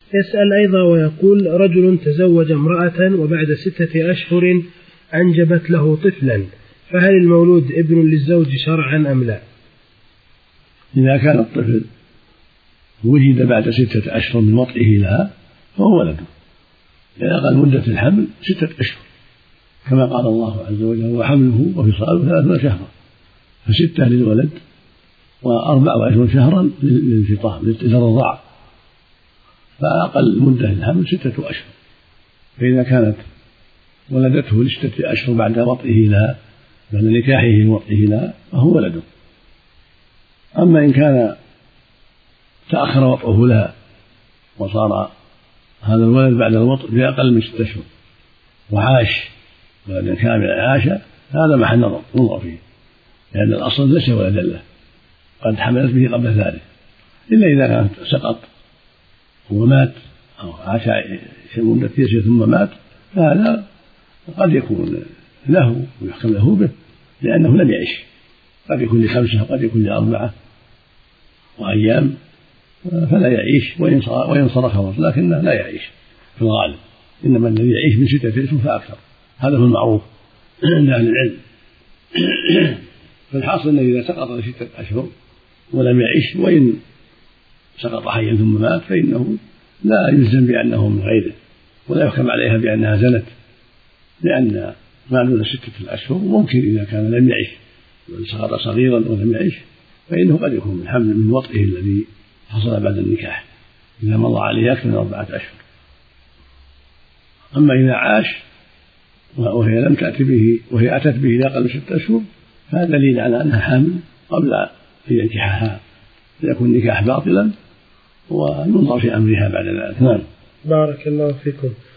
يسأل أيضا ويقول: رجل تزوج امرأة وبعد 6 أشهر أنجبت له طفلا، فهل المولود ابن للزوج شرعا أم لا؟ إذا كان الطفل وجد بعد 6 أشهر من وطئه لها فهو ولده، لأن أقل مدة الحمل 6 أشهر، كما قال الله عز وجل: وحمله وفصاله 30 شهرا، ف6 للولد و24 شهرا للفطام للرضاع، فأقل مدة الحمل 6 أشهر. فإذا كانت ولدته ل6 أشهر بعد وطئه لها، بعد نكاحه ووطئه لها، فهو ولده. أما إن كان تأخر وطئه لها وصار هذا الولد بعد الوطء بأقل من 6 أشهر وعاش ولدا كاملا عاش، هذا محل نظر فيه، لأن الأصل ليس ولدا له، قد حملت به قبل ذلك، إلا إذا كان سقط ومات أو عاش مدة يسير ثم مات، فهذا قد يكون له ويحكم له به، لأنه لم يعش، قد يكون ل5 وقد يكون ل4 وأيام، فلا يعيش وإن صار خلاص، لكنه لا يعيش في الغالب، إنما الذي يعيش من 6 أشهر فأكثر، هذا هو المعروف عند أهل العلم. فالحاصل أنه إذا سقط ل6 أشهر ولم يعيش، وإن سقط حيا ثم مات، فإنه لا يلزم بأنه من غيره، ولا يحكم عليها بأنها زنت، لأن ما دون 6 أشهر ممكن إذا كان لم يعيش، سقط صغيرا ولم يعيش، فإنه قد يكون من حمل من وطئه الذي حصل بعد النكاح إذا مضى عليه أكثر من 4 أشهر. أما إذا عاش وهي لم تأتي به، وهي أتت به إلى أقل من 6 أشهر، فهذا دليل على أنها حامل قبل أن ينكحها، فيكون النكاح باطلا وننظر في أمرها بعد ذلك. نعم. بارك الله فيكم.